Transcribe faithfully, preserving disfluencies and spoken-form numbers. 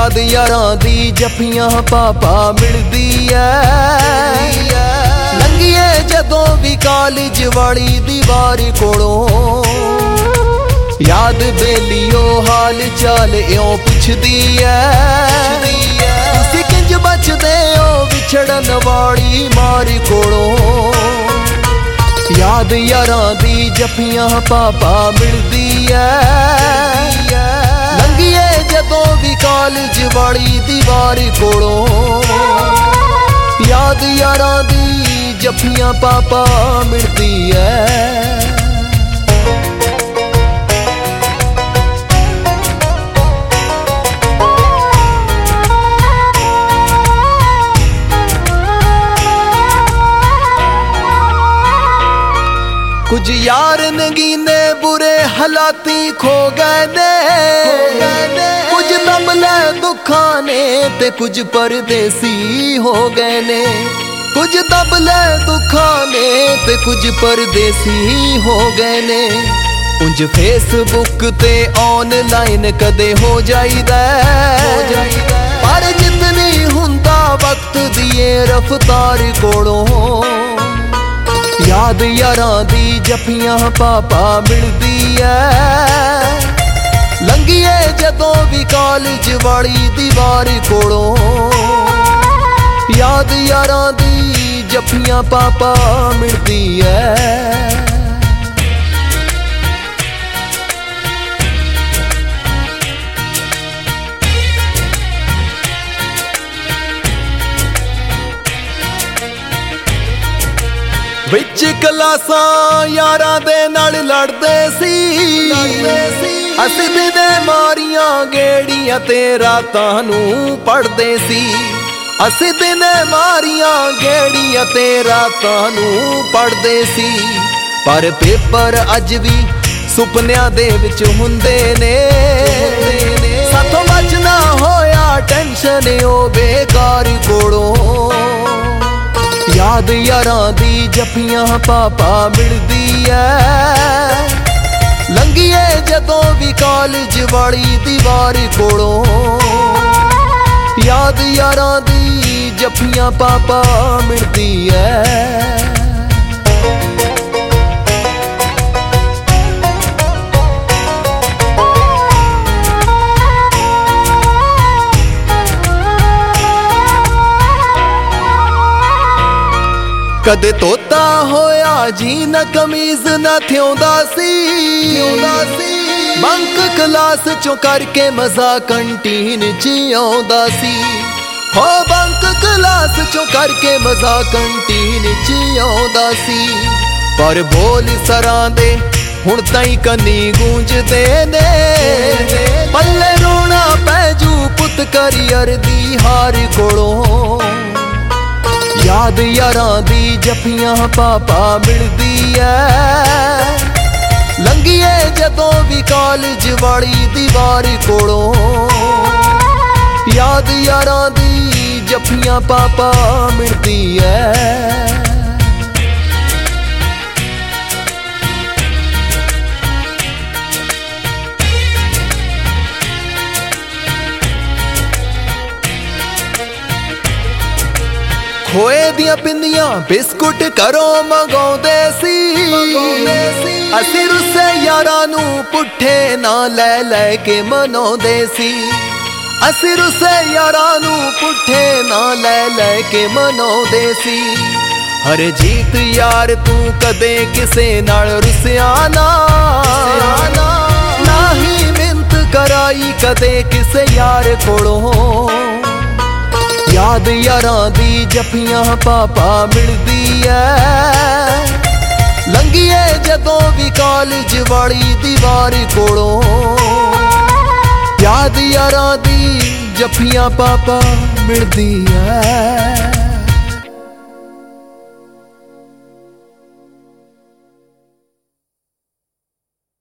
याद यारां दी जफियां पापा मिलदी ऐ। लंघीए जदों भी कॉलेज वाली दीवार कोलों याद बेलियो हाल चाल इयों पुछदी ऐ। तुसीं किंज बचदे हो विछड़न वाली मार कोलों याद यारां दी जफियां पापा मिलदी ऐ। लंघीए जदों भी कॉलेज वाली दीवार कोलों याद यारां दी जफियां पापा मिलदी ऐ। कुछ यार नगीने बुरे हालाती खो गए ने, कुछ दबले दुखा ने ते कुछ परदेसी हो गए ने। कुछ दबले दुखा ने ते कुछ परदेसी हो गए ने। उंज फेसबुक ते ऑनलाइन कदे हो जाईदा पर जितनी हुंदा वक्त दिए रफ्तार कोलों याद यारां दी जफियां पापा मिलदी ऐ। लंघीए जदों भी कॉलेज वाली दीवार कोलों याद यारां दी जफियां पापा मिलदी ऐ। विच क्लासां यारां दे नाल लड़दे सी, असीं दिने मारियां गेड़ियां ते रातां नूं पढ़दे सी। असीं दिने मारियां गेड़ियां ते रातां नूं पढ़दे सी। पर पेपर अज भी सुपनियां दे विच हुंदे ने। साथों बचना होया टेंशन ओ बेकार कोलों याद यारां दी जफियां पापा मिलदी ऐ। लंघीए जदों भी कॉलेज वाली दीवार कोलों याद यारां दी जफियां पापा मिलदी ऐ। कदे तोता होया जी न कमीज न थ्योंदा सी। बंक क्लास चों करके मजा कंटीन च आउंदा सी। हो बंक क्लास चों करके मजा कंटीन च आउंदा सी। पर बोल सरां दे हुण ताईं कन्नी गूंजदे ने। पल्ले रोना पैजू पुत करियर दी हार कोलों याद यारां दी जफियां पापा मिलदी ऐ। लंघीए जदों भी कॉलेज वाली दीवार कोलों याद यारां दी जफियां पापा मिलदी ऐ। खोए दियां पिंदियां बिस्कुट घरों मंगाउंदे सी। असीं रुस्से यारां नूं पुट्ठे ना लै लै के मनाउंदे सी। असीं रुस्से यारां नूं पुट्ठे ना लै लै के मनाउंदे सी। हर जीत यार तू कदे किसे नाल रुस्सिया ना, ना ही मिन्नत कराई कदे किसे यार कोलों याद यारां दी जफियां पापा मिलदी ऐ। लंघीए जदों भी कॉलेज वाली दीवार कोलों याद यारां दी जफियां पापा मिलदी ऐ।